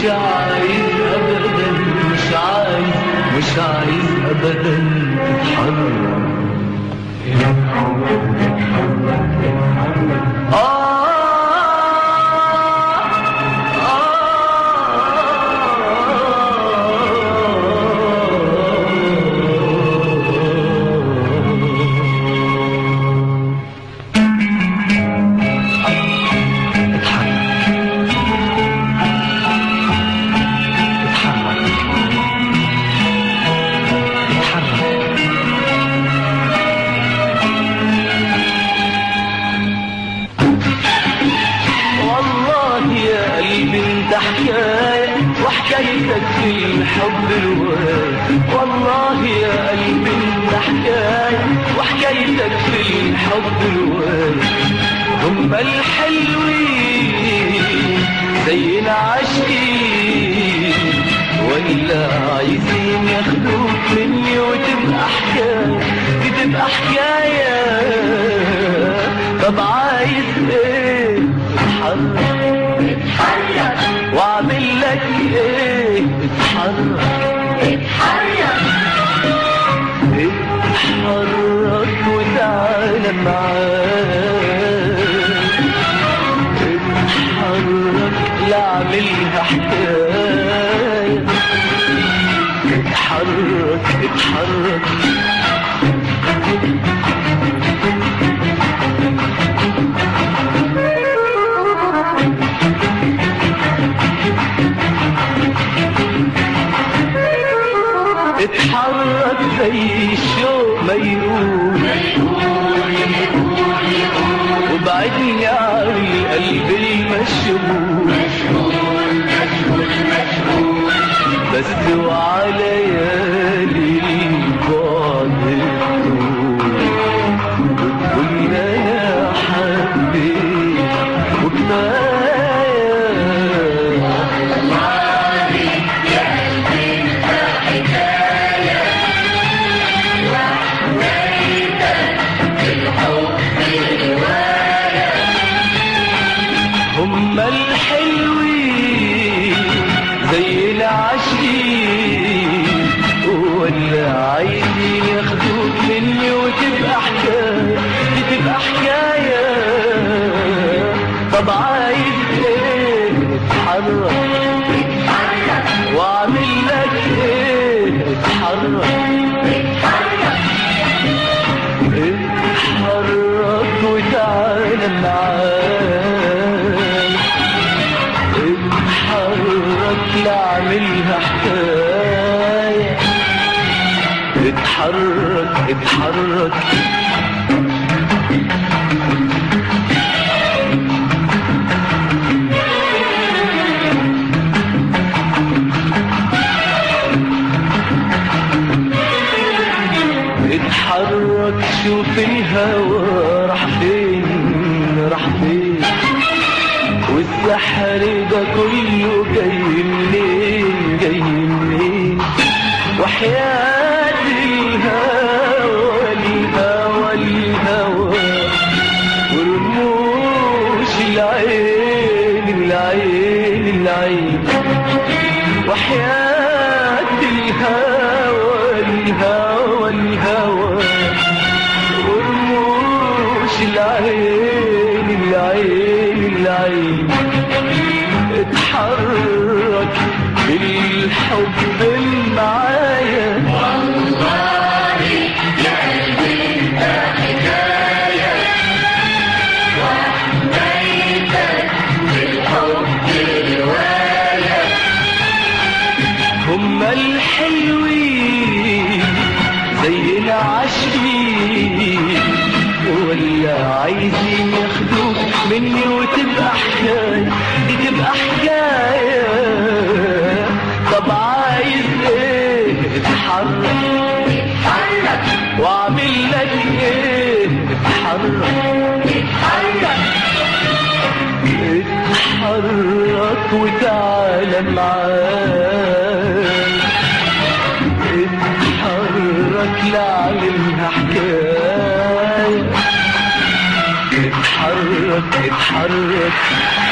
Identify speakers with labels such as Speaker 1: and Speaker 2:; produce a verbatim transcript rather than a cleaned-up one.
Speaker 1: عايز ابدا، مش عايز مش عايز ابدا تتحرك. حكاية وحكايتك في الحب رواية، والله يا قلبي انت حكاية وحكايتك في الحب رواية. هما الحلوين زي العاشقين ولا عايزين ياخدوك مني وتبقى حكاية، دي تبقى حكاية. طب عايز ايه؟ اتحرك اتحرك واعمل لك ايه؟ اتحرك اتحرك اتحرك وتعالى معايا، اتحرك لاعملها حكاية. اتحرك اتحرك اتحرك زي الشوق ما يقول وبعدني عن القلب المشغول، بس وعلى ليالي البعد الطول وتقول انا حبيت وكفايه. هما الحلوين زي العاشقين ولا عايزين ياخدوك مني وتبقى حكاية، دي تبقى حكاية. طب عايز ايه؟ اتحرك اتحرك واعمل لك ايه؟ اتحرك اتحرك اتحرك وتعالى معايا، اتحرك لاعملها حكاية. اتحرك اتحرك اتحرك شوف الهوى راح فين راح فين، والسحر ده كله جاي منين جاي منين. وحياة الهوى الهوى الهوى ورموش العين العين العين. وحياة الهوى الهوى الهوى ورموش العين العين العين. اتحرك بالحب معايا،
Speaker 2: والله يا قلبي انت حكاية وحكايتك بالحب رواية.
Speaker 1: هما الحلوين زي العاشقين ولا عايزين ياخدوك مني وتبقى حكاية، دي تبقى حكاية. طب عايز ايه؟ اتحرك
Speaker 2: اتحرك
Speaker 1: واعمل لك ايه؟ اتحرك
Speaker 2: اتحرك
Speaker 1: اتحرك وتعالى معايا، اتحرك لاعملها حكاية. اتحرك اتحرك